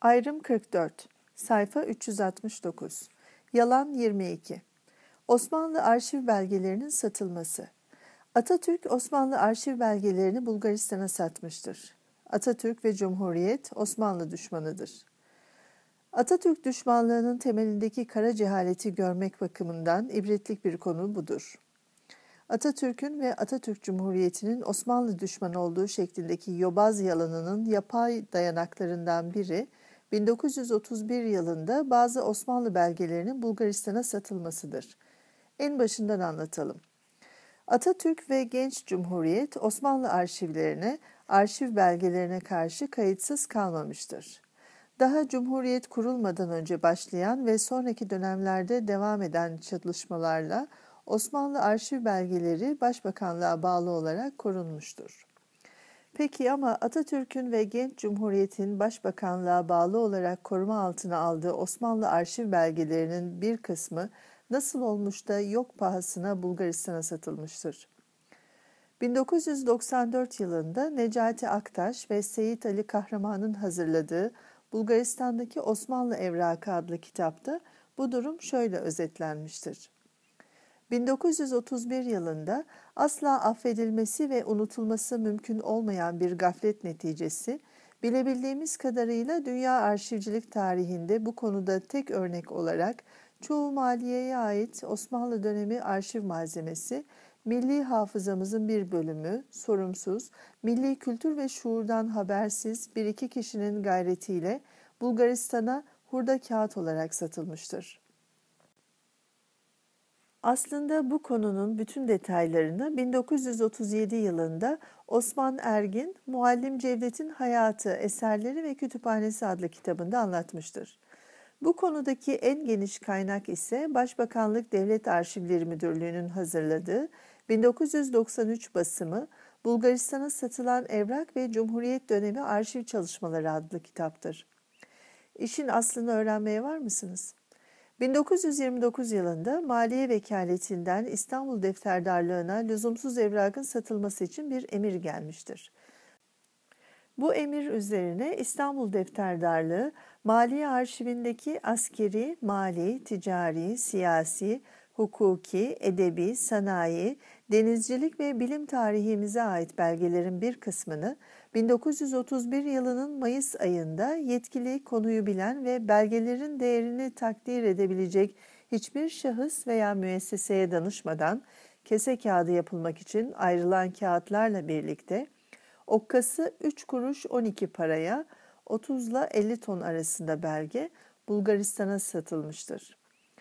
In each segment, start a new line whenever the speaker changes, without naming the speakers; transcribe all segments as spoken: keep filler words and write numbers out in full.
Ayrım kırk dört, sayfa üç yüz altmış dokuz. Yalan yirmi iki. Osmanlı arşiv belgelerinin satılması. Atatürk Osmanlı arşiv belgelerini Bulgaristan'a satmıştır. Atatürk ve Cumhuriyet Osmanlı düşmanıdır. Atatürk düşmanlığının temelindeki kara cehaleti görmek bakımından ibretlik bir konu budur. Atatürk'ün ve Atatürk Cumhuriyeti'nin Osmanlı düşmanı olduğu şeklindeki yobaz yalanının yapay dayanaklarından biri, bin dokuz yüz otuz bir yılında bazı Osmanlı belgelerinin Bulgaristan'a satılmasıdır. En başından anlatalım. Atatürk ve genç Cumhuriyet Osmanlı arşivlerine, arşiv belgelerine karşı kayıtsız kalmamıştır. Daha Cumhuriyet kurulmadan önce başlayan ve sonraki dönemlerde devam eden çalışmalarla Osmanlı arşiv belgeleri Başbakanlığa bağlı olarak korunmuştur. Peki ama Atatürk'ün ve genç Cumhuriyet'in Başbakanlığa bağlı olarak koruma altına aldığı Osmanlı arşiv belgelerinin bir kısmı nasıl olmuş da yok pahasına Bulgaristan'a satılmıştır? bin dokuz yüz doksan dört yılında Necati Aktaş ve Seyit Ali Kahraman'ın hazırladığı Bulgaristan'daki Osmanlı Evrakı adlı kitapta bu durum şöyle özetlenmiştir. bin dokuz yüz otuz bir yılında asla affedilmesi ve unutulması mümkün olmayan bir gaflet neticesi, bilebildiğimiz kadarıyla dünya arşivcilik tarihinde bu konuda tek örnek olarak çoğu maliyeye ait Osmanlı dönemi arşiv malzemesi, milli hafızamızın bir bölümü, sorumsuz, milli kültür ve şuurdan habersiz bir iki kişinin gayretiyle Bulgaristan'a hurda kağıt olarak satılmıştır. Aslında bu konunun bütün detaylarını bin dokuz yüz otuz yedi yılında Osman Ergin, Muallim Cevdet'in Hayatı, Eserleri ve Kütüphanesi adlı kitabında anlatmıştır. Bu konudaki en geniş kaynak ise Başbakanlık Devlet Arşivleri Müdürlüğü'nün hazırladığı bin dokuz yüz doksan üç basımı Bulgaristan'a satılan Evrak ve Cumhuriyet Dönemi Arşiv Çalışmaları adlı kitaptır. İşin aslını öğrenmeye var mısınız? bin dokuz yüz yirmi dokuz yılında Maliye Vekaletinden İstanbul Defterdarlığı'na lüzumsuz evrakın satılması için bir emir gelmiştir. Bu emir üzerine İstanbul Defterdarlığı, Maliye Arşivindeki askeri, mali, ticari, siyasi, hukuki, edebi, sanayi, denizcilik ve bilim tarihimize ait belgelerin bir kısmını bin dokuz yüz otuz bir yılının Mayıs ayında yetkili, konuyu bilen ve belgelerin değerini takdir edebilecek hiçbir şahıs veya müesseseye danışmadan kese kağıdı yapılmak için ayrılan kağıtlarla birlikte okkası üç kuruş on iki paraya otuz ile elli ton arasında belge Bulgaristan'a satılmıştır.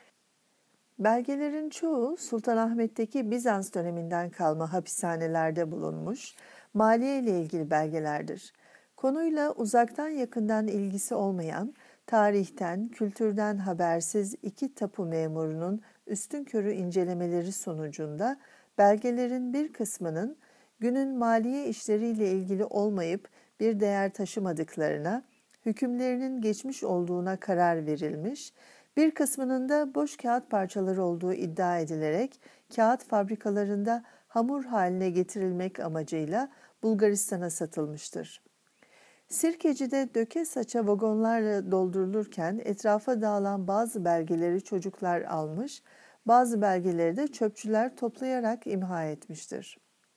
Belgelerin çoğu Sultanahmet'teki Bizans döneminden kalma hapishanelerde bulunmuş, maliye ile ilgili belgelerdir. Konuyla uzaktan yakından ilgisi olmayan, tarihten, kültürden habersiz iki tapu memurunun üstünkörü incelemeleri sonucunda belgelerin bir kısmının günün maliye işleriyle ilgili olmayıp bir değer taşımadıklarına, hükümlerinin geçmiş olduğuna karar verilmiş, bir kısmının da boş kağıt parçaları olduğu iddia edilerek kağıt fabrikalarında hamur haline getirilmek amacıyla Bulgaristan'a satılmıştır. Sirkeci'de döke saça vagonlarla doldurulurken etrafa dağılan bazı belgeleri çocuklar almış, bazı belgeleri de çöpçüler toplayarak imha etmiştir.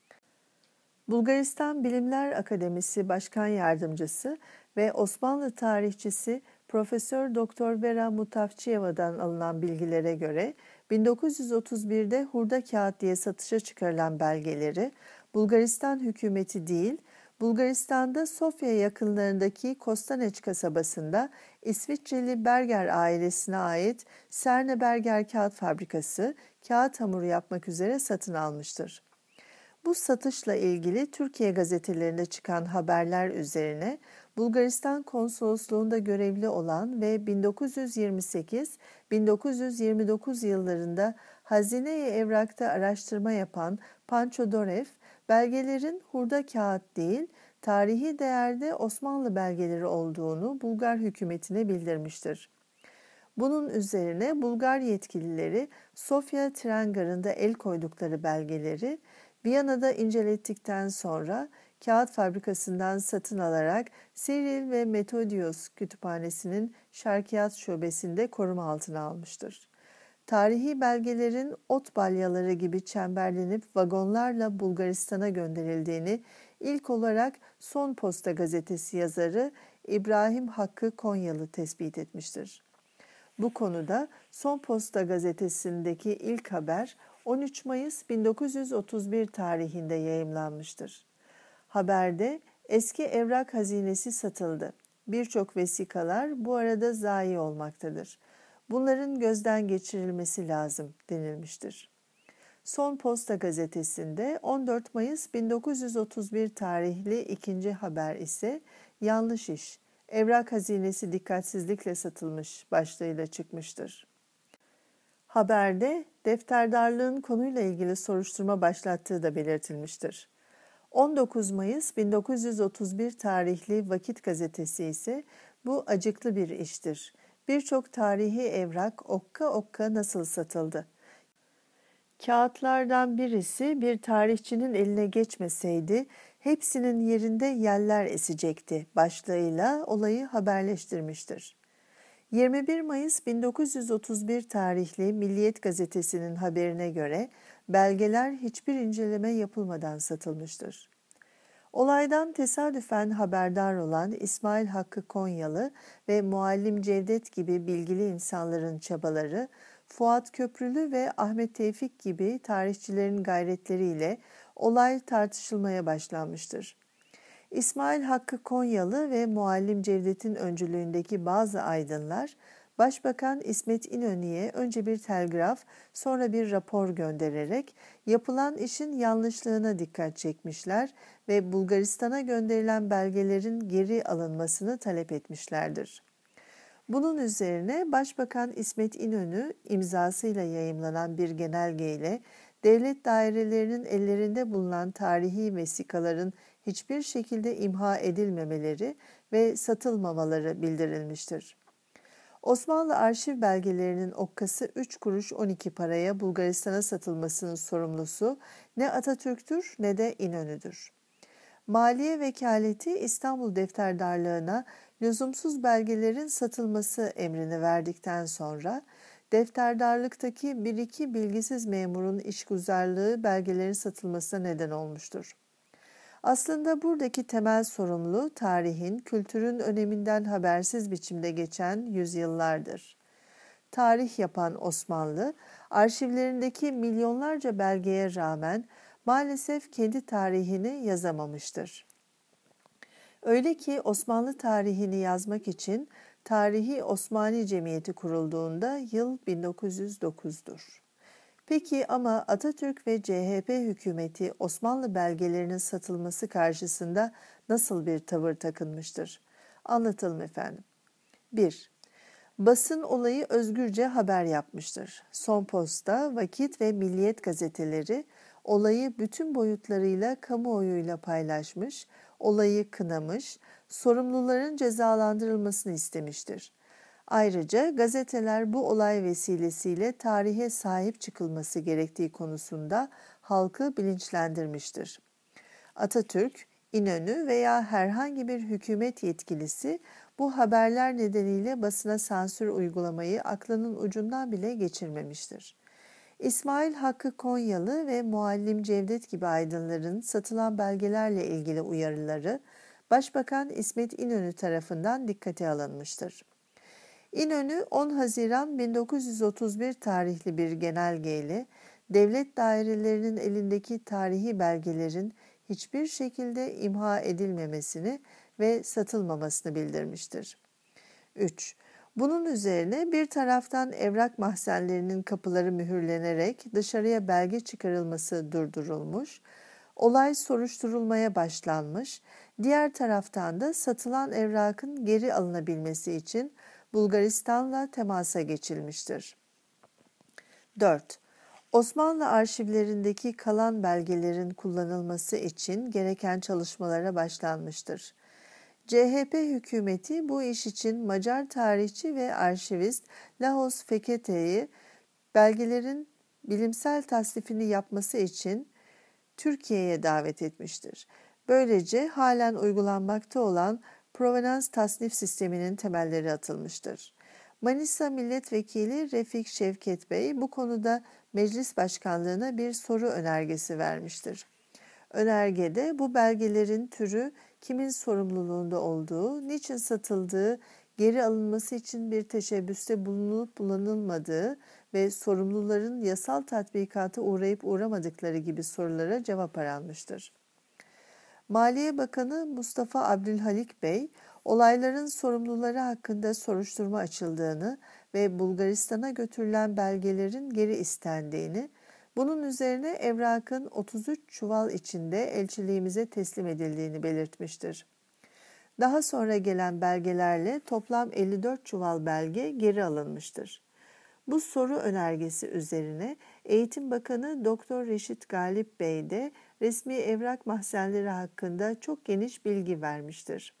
Bulgaristan Bilimler Akademisi Başkan Yardımcısı ve Osmanlı tarihçisi Profesör Doktor Vera Mutavçiyeva'dan alınan bilgilere göre bin dokuz yüz otuz birde hurda kağıt diye satışa çıkarılan belgeleri Bulgaristan hükümeti değil, Bulgaristan'da Sofya yakınlarındaki Kostaneç kasabasında İsviçreli Berger ailesine ait Serne Berger Kağıt Fabrikası kağıt hamuru yapmak üzere satın almıştır. Bu satışla ilgili Türkiye gazetelerinde çıkan haberler üzerine Bulgaristan Konsolosluğu'nda görevli olan ve bin dokuz yüz yirmi sekiz bin dokuz yüz yirmi dokuz yıllarında Hazine-i Evrak'ta araştırma yapan Pancho Dorev, belgelerin hurda kağıt değil, tarihi değerde Osmanlı belgeleri olduğunu Bulgar hükümetine bildirmiştir. Bunun üzerine Bulgar yetkilileri Sofya tren garında el koydukları belgeleri Viyana'da incelettikten sonra kağıt fabrikasından satın alarak Cyril ve Methodios Kütüphanesi'nin Şarkiyat Şubesi'nde koruma altına almıştır. Tarihi belgelerin ot balyaları gibi çemberlenip vagonlarla Bulgaristan'a gönderildiğini ilk olarak Son Posta gazetesi yazarı İbrahim Hakkı Konyalı tespit etmiştir. Bu konuda Son Posta gazetesindeki ilk haber on üç Mayıs bin dokuz yüz otuz bir tarihinde yayımlanmıştır. Haberde eski evrak hazinesi satıldı. Birçok vesikalar bu arada zayi olmaktadır. Bunların gözden geçirilmesi lazım denilmiştir. Son Posta gazetesinde on dört Mayıs bin dokuz yüz otuz bir tarihli ikinci haber ise yanlış iş, evrak hazinesi dikkatsizlikle satılmış başlığıyla çıkmıştır. Haberde defterdarlığın konuyla ilgili soruşturma başlattığı da belirtilmiştir. on dokuz Mayıs bin dokuz yüz otuz bir tarihli Vakit gazetesi ise bu acıklı bir iştir. Birçok tarihi evrak okka okka nasıl satıldı? Kağıtlardan birisi bir tarihçinin eline geçmeseydi hepsinin yerinde yeller esecekti başlığıyla olayı haberleştirmiştir. yirmi bir Mayıs bin dokuz yüz otuz bir tarihli Milliyet gazetesinin haberine göre belgeler hiçbir inceleme yapılmadan satılmıştır. Olaydan tesadüfen haberdar olan İsmail Hakkı Konyalı ve Muallim Cevdet gibi bilgili insanların çabaları, Fuat Köprülü ve Ahmet Tevfik gibi tarihçilerin gayretleriyle olay tartışılmaya başlanmıştır. İsmail Hakkı Konyalı ve Muallim Cevdet'in öncülüğündeki bazı aydınlar, Başbakan İsmet İnönü'ye önce bir telgraf, sonra bir rapor göndererek yapılan işin yanlışlığına dikkat çekmişler ve Bulgaristan'a gönderilen belgelerin geri alınmasını talep etmişlerdir. Bunun üzerine Başbakan İsmet İnönü imzasıyla yayımlanan bir genelgeyle devlet dairelerinin ellerinde bulunan tarihi vesikaların hiçbir şekilde imha edilmemeleri ve satılmamaları bildirilmiştir. Osmanlı arşiv belgelerinin okkası üç kuruş on iki paraya Bulgaristan'a satılmasının sorumlusu ne Atatürk'tür ne de İnönü'dür. Maliye Vekaleti İstanbul Defterdarlığı'na lüzumsuz belgelerin satılması emrini verdikten sonra defterdarlıktaki bir iki bilgisiz memurun işgüzarlığı belgelerin satılmasına neden olmuştur. Aslında buradaki temel sorumlu tarihin, kültürün öneminden habersiz biçimde geçen yüzyıllardır. Tarih yapan Osmanlı, arşivlerindeki milyonlarca belgeye rağmen maalesef kendi tarihini yazamamıştır. Öyle ki Osmanlı tarihini yazmak için Tarihi Osmani Cemiyeti kurulduğunda yıl bin dokuz yüz dokuz'dur. Peki ama Atatürk ve C H P hükümeti Osmanlı belgelerinin satılması karşısında nasıl bir tavır takınmıştır? Anlatalım efendim. bir. Basın olayı özgürce haber yapmıştır. Son Posta, Vakit ve Milliyet gazeteleri olayı bütün boyutlarıyla kamuoyuyla paylaşmış, olayı kınamış, sorumluların cezalandırılmasını istemiştir. Ayrıca gazeteler bu olay vesilesiyle tarihe sahip çıkılması gerektiği konusunda halkı bilinçlendirmiştir. Atatürk, İnönü veya herhangi bir hükümet yetkilisi bu haberler nedeniyle basına sansür uygulamayı aklının ucundan bile geçirmemiştir. İsmail Hakkı Konyalı ve Muallim Cevdet gibi aydınların satılan belgelerle ilgili uyarıları Başbakan İsmet İnönü tarafından dikkate alınmıştır. İnönü on Haziran bin dokuz yüz otuz bir tarihli bir genelgeyle devlet dairelerinin elindeki tarihi belgelerin hiçbir şekilde imha edilmemesini ve satılmamasını bildirmiştir. üç. Bunun üzerine bir taraftan evrak mahzenlerinin kapıları mühürlenerek dışarıya belge çıkarılması durdurulmuş, olay soruşturulmaya başlanmış, diğer taraftan da satılan evrakın geri alınabilmesi için Bulgaristan'la temasa geçilmiştir. dört. Osmanlı arşivlerindeki kalan belgelerin kullanılması için gereken çalışmalara başlanmıştır. C H P hükümeti bu iş için Macar tarihçi ve arşivist Lajos Fekete'yi belgelerin bilimsel tasnifini yapması için Türkiye'ye davet etmiştir. Böylece halen uygulanmakta olan provenans tasnif sisteminin temelleri atılmıştır. Manisa Milletvekili Refik Şevket Bey bu konuda Meclis Başkanlığı'na bir soru önergesi vermiştir. Önergede bu belgelerin türü, kimin sorumluluğunda olduğu, niçin satıldığı, geri alınması için bir teşebbüste bulunup bulunulmadığı ve sorumluların yasal tatbikata uğrayıp uğramadıkları gibi sorulara cevap aranmıştır. Maliye Bakanı Mustafa Abdülhalik Bey, olayların sorumluları hakkında soruşturma açıldığını ve Bulgaristan'a götürülen belgelerin geri istendiğini, bunun üzerine evrakın otuz üç çuval içinde elçiliğimize teslim edildiğini belirtmiştir. Daha sonra gelen belgelerle toplam elli dört çuval belge geri alınmıştır. Bu soru önergesi üzerine Eğitim Bakanı Doktor Reşit Galip Bey de resmi evrak mahzenleri hakkında çok geniş bilgi vermiştir.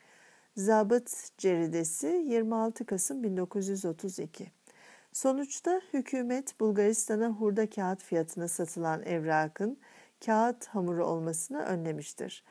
Zabıt Ceridesi yirmi altı Kasım bin dokuz yüz otuz iki. Sonuçta hükümet Bulgaristan'a hurda kağıt fiyatına satılan evrakın kağıt hamuru olmasını önlemiştir.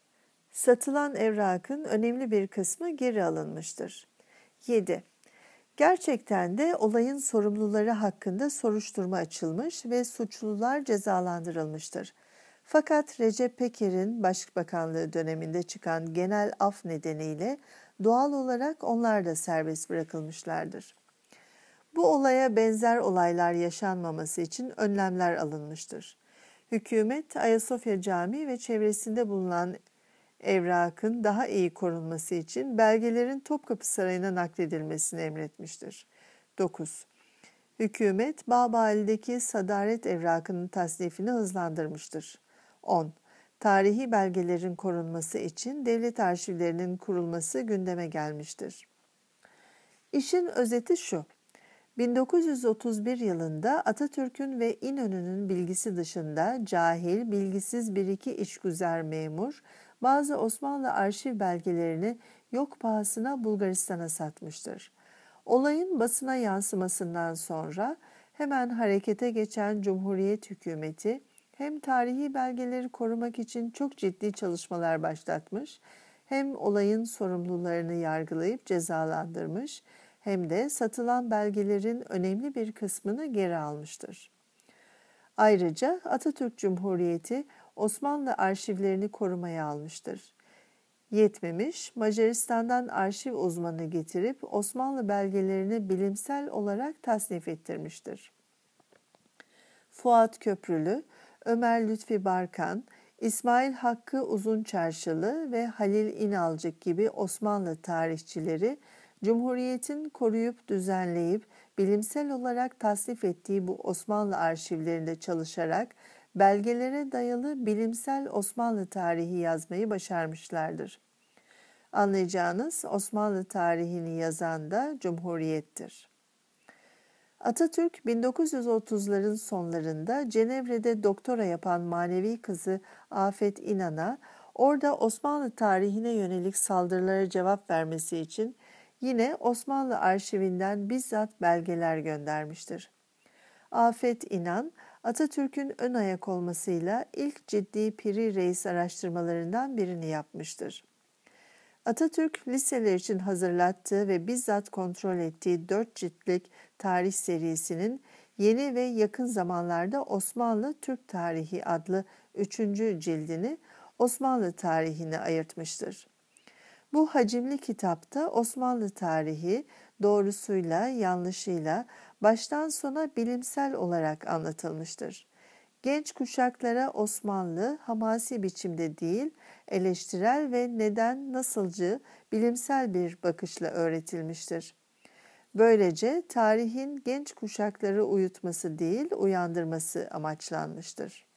Satılan evrakın önemli bir kısmı geri alınmıştır. yedi. Gerçekten de olayın sorumluları hakkında soruşturma açılmış ve suçlular cezalandırılmıştır. Fakat Recep Peker'in başbakanlığı döneminde çıkan genel af nedeniyle doğal olarak onlar da serbest bırakılmışlardır. Bu olaya benzer olaylar yaşanmaması için önlemler alınmıştır. Hükümet Ayasofya Camii ve çevresinde bulunan evrakın daha iyi korunması için belgelerin Topkapı Sarayı'na nakledilmesini emretmiştir. dokuz. Hükümet Bağbali'deki sadaret evrakının tasnifini hızlandırmıştır. on. Tarihi belgelerin korunması için devlet arşivlerinin kurulması gündeme gelmiştir. İşin özeti şu: bin dokuz yüz otuz bir yılında Atatürk'ün ve İnönü'nün bilgisi dışında cahil, bilgisiz bir iki işgüzar memur bazı Osmanlı arşiv belgelerini yok pahasına Bulgaristan'a satmıştır. Olayın basına yansımasından sonra hemen harekete geçen Cumhuriyet hükümeti hem tarihi belgeleri korumak için çok ciddi çalışmalar başlatmış, hem olayın sorumlularını yargılayıp cezalandırmış, hem de satılan belgelerin önemli bir kısmını geri almıştır. Ayrıca Atatürk Cumhuriyeti Osmanlı arşivlerini korumaya almıştır. Yetmemiş, Macaristan'dan arşiv uzmanı getirip Osmanlı belgelerini bilimsel olarak tasnif ettirmiştir. Fuat Köprülü, Ömer Lütfi Barkan, İsmail Hakkı Uzunçarşılı ve Halil İnalcık gibi Osmanlı tarihçileri, Cumhuriyet'in koruyup düzenleyip bilimsel olarak tasnif ettiği bu Osmanlı arşivlerinde çalışarak belgelere dayalı bilimsel Osmanlı tarihi yazmayı başarmışlardır. Anlayacağınız Osmanlı tarihini yazan da Cumhuriyet'tir. Atatürk bin dokuz yüz otuzların sonlarında Cenevre'de doktora yapan manevi kızı Afet İnan'a orada Osmanlı tarihine yönelik saldırılara cevap vermesi için yine Osmanlı arşivinden bizzat belgeler göndermiştir. Afet İnan, Atatürk'ün ön ayak olmasıyla ilk ciddi Piri Reis araştırmalarından birini yapmıştır. Atatürk, liseler için hazırlattığı ve bizzat kontrol ettiği dört ciltlik tarih serisinin yeni ve yakın zamanlarda Osmanlı Türk Tarihi adlı üçüncü cildini Osmanlı tarihine ayırtmıştır. Bu hacimli kitapta Osmanlı tarihi doğrusuyla, yanlışıyla baştan sona bilimsel olarak anlatılmıştır. Genç kuşaklara Osmanlı hamasi biçimde değil, eleştirel ve neden nasılcı bilimsel bir bakışla öğretilmiştir. Böylece tarihin genç kuşakları uyutması değil, uyandırması amaçlanmıştır.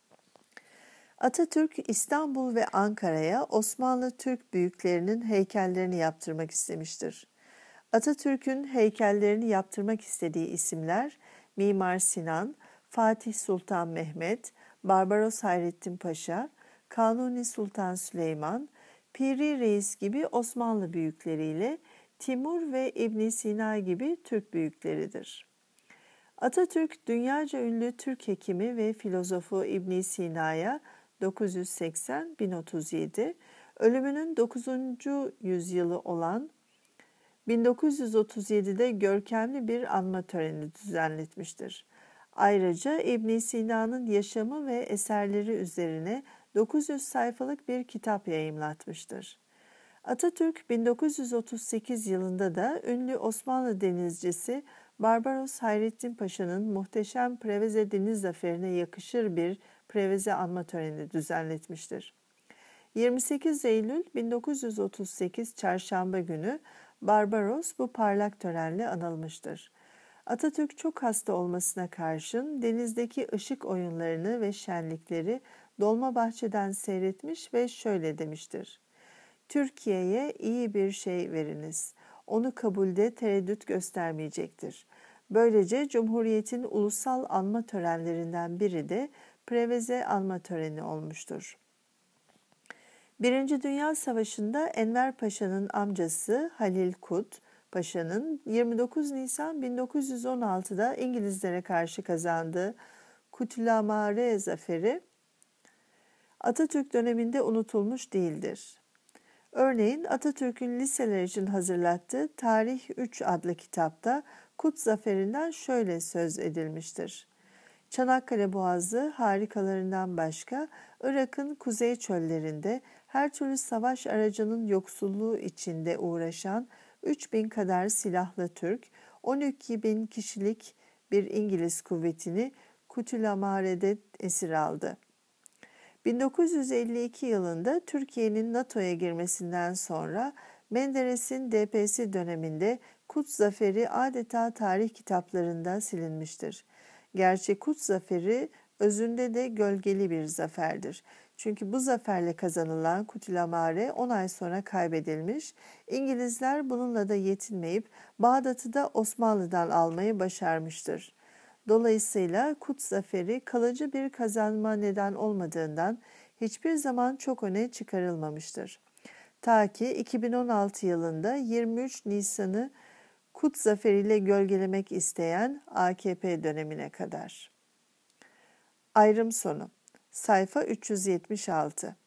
Atatürk, İstanbul ve Ankara'ya Osmanlı Türk büyüklerinin heykellerini yaptırmak istemiştir. Atatürk'ün heykellerini yaptırmak istediği isimler Mimar Sinan, Fatih Sultan Mehmet, Barbaros Hayrettin Paşa, Kanuni Sultan Süleyman, Piri Reis gibi Osmanlı büyükleriyle Timur ve İbn Sina gibi Türk büyükleridir. Atatürk, dünyaca ünlü Türk hekimi ve filozofu İbn Sina'ya dokuz yüz seksen bin otuz yedi, ölümünün dokuzuncu yüzyılı olan bin dokuz yüz otuz yedide görkemli bir anma töreni düzenletmiştir. Ayrıca İbn Sina'nın yaşamı ve eserleri üzerine dokuz yüz sayfalık bir kitap yayımlatmıştır. Atatürk bin dokuz yüz otuz sekiz yılında da ünlü Osmanlı denizcisi Barbaros Hayrettin Paşa'nın muhteşem Preveze Deniz Zaferi'ne yakışır bir Preveze anma töreni düzenletmiştir. yirmi sekiz Eylül bin dokuz yüz otuz sekiz Çarşamba günü Barbaros bu parlak törenle anılmıştır. Atatürk çok hasta olmasına karşın denizdeki ışık oyunlarını ve şenlikleri Dolmabahçe'den seyretmiş ve şöyle demiştir: Türkiye'ye iyi bir şey veriniz. Onu kabulde tereddüt göstermeyecektir. Böylece Cumhuriyet'in ulusal anma törenlerinden biri de Preveze anma töreni olmuştur. Birinci Dünya Savaşı'nda Enver Paşa'nın amcası Halil Kut Paşa'nın yirmi dokuz Nisan bin dokuz yüz on altıda İngilizlere karşı kazandığı Kutluamare Zaferi Atatürk döneminde unutulmuş değildir. Örneğin Atatürk'ün liseler için hazırlattığı Tarih üç adlı kitapta Kut Zaferi'nden şöyle söz edilmiştir: Çanakkale Boğazı harikalarından başka Irak'ın kuzey çöllerinde her türlü savaş aracının yoksulluğu içinde uğraşan üç bin kadar silahlı Türk, on iki bin kişilik bir İngiliz kuvvetini Kutulamare'de esir aldı. bin dokuz yüz elli iki yılında Türkiye'nin NATO'ya girmesinden sonra Menderes'in D P'si döneminde Kut Zaferi adeta tarih kitaplarında silinmiştir. Gerçi Kut Zaferi özünde de gölgeli bir zaferdir. Çünkü bu zaferle kazanılan Kutluamare on ay sonra kaybedilmiş, İngilizler bununla da yetinmeyip Bağdat'ı da Osmanlı'dan almayı başarmıştır. Dolayısıyla Kut Zaferi kalıcı bir kazanma neden olmadığından hiçbir zaman çok öne çıkarılmamıştır. Ta ki iki bin on altı yılında yirmi üç Nisan'ı Kut Zaferi'yle gölgelemek isteyen A K P dönemine kadar. Ayrım sonu. Sayfa üç yüz yetmiş altı.